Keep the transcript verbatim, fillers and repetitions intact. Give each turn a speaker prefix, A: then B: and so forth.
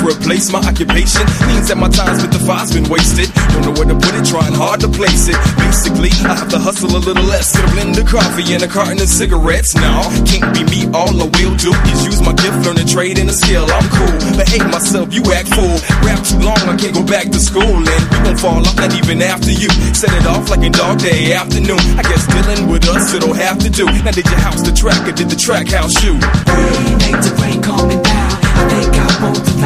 A: replace my occupation. Means that my time's with the five's been wasted. Don't know where to put it, trying hard to place it. Basically, I have to hustle a little less. Get a blend of coffee and a carton of cigarettes. Now, can't be me, all I will do is use my gift, learn a trade and a skill. I'm cool, behave myself, you act fool. Rap too long, I can't go back to school. And we gon' fall off, not even after you. Set it off like a dog day afternoon. I guess dealing with us, it'll have to do. Now did your house the track or did the track house you?
B: Rain, make the rain calm it down. I think I want to fly.